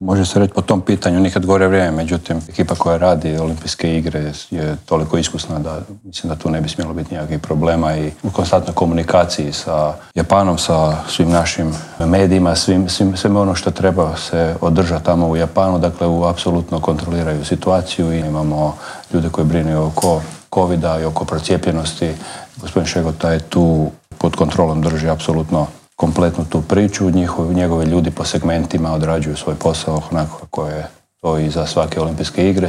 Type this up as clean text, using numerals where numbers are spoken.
Može se reći po tom pitanju nikad gore vrijeme, međutim, ekipa koja radi olimpijske igre je toliko iskusna da mislim da tu ne bi smjelo biti nikakvih problema i u konstantnoj komunikaciji sa Japanom, sa svim našim medijima, svime ono što treba se održati tamo u Japanu, dakle apsolutno kontroliraju situaciju i imamo ljude koji brinu oko covida i oko procijepljenosti. Gospodin Šegota je tu pod kontrolom, drži apsolutno kompletnu tu priču, njegovi ljudi po segmentima odrađuju svoj posao onako kako je to i za svake olimpijske igre.